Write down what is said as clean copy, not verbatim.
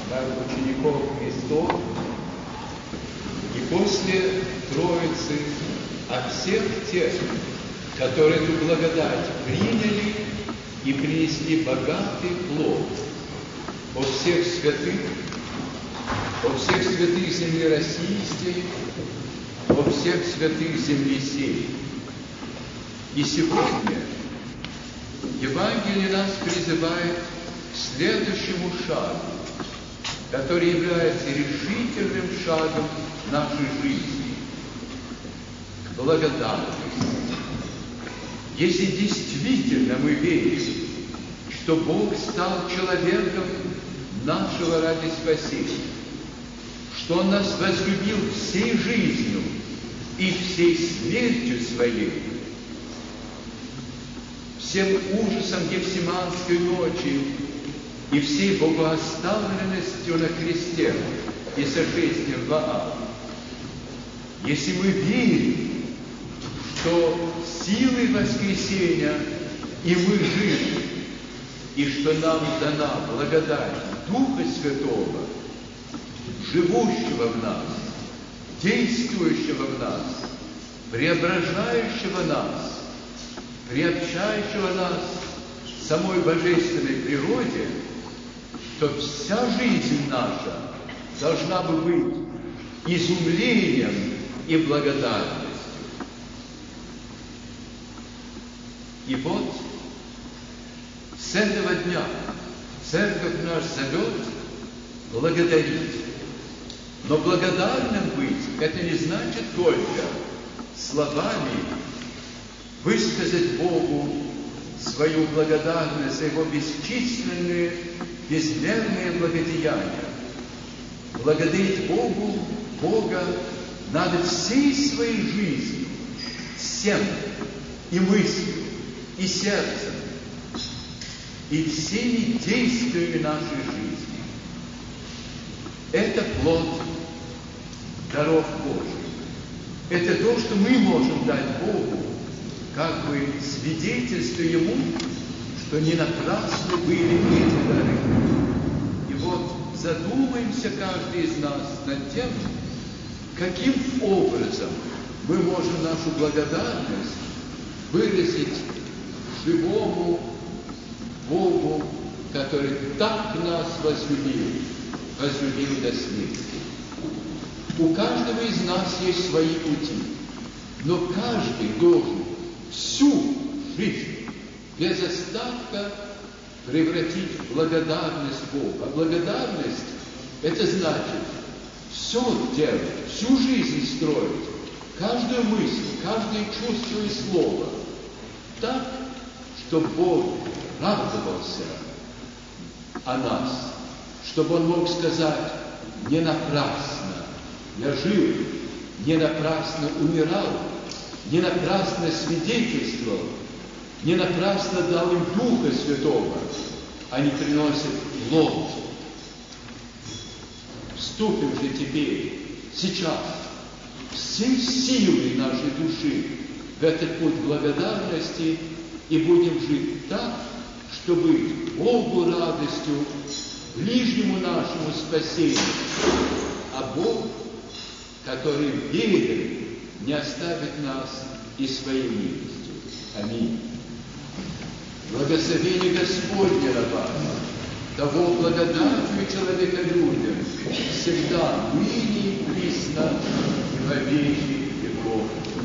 как учеников Христов, и после Троицы от всех тех, которые эту благодать приняли и принесли богатый плод, от всех святых земли российской, от всех святых земли сей. И сегодня Евангелие нас призывает к следующему шагу, который является решительным шагом нашей жизни, к благодарности. Если действительно мы верим, что Бог стал человеком нашего ради спасения, что Он нас возлюбил всей жизнью и всей смертью Своей, всем ужасом Гефсиманской ночи и всей богооставленностью на кресте и сошествием в ад. Если мы верим, что силой воскресения и мы живы, и что нам дана благодать Духа Святого, живущего в нас, действующего в нас, преображающего нас, приобщающего нас к самой божественной природе, то вся жизнь наша должна бы быть изумлением и благодарностью. И вот с этого дня Церковь нас зовет благодарить. Но благодарным быть – это не значит только словами высказать Богу свою благодарность за Его бесчисленные, безмерные благодеяния. Благодарить Бога надо всей своей жизнью, всем, и мыслью, и сердцем, и всеми действиями нашей жизни. Это плод даров Божьих. Это то, что мы можем дать Богу, как бы свидетельство Ему, что не напрасно были эти дары. И вот задумаемся каждый из нас над тем, каким образом мы можем нашу благодарность выразить живому Богу, который так нас возлюбил до смерти. У каждого из нас есть свои пути, но каждый должен всю жизнь без остатка превратить в благодарность Богу. А благодарность – это значит все делать, всю жизнь строить, каждую мысль, каждое чувство и слово так, чтобы Бог радовался о нас, чтобы Он мог сказать: не напрасно я жил, не напрасно умирал, не напрасно свидетельствовал, не напрасно дал им Духа Святого. Они приносят плод. Вступим же теперь, сейчас, всей силой нашей души в этот путь благодарности и будем жить так, чтобы Богу радостью, ближнему нашему спасению, а Бог, который верен, не оставит нас и своей милостью. Аминь. Благословение Господне на вас, того благодатью и человеколюбием, всегда, ныне и присно, и во веки веков.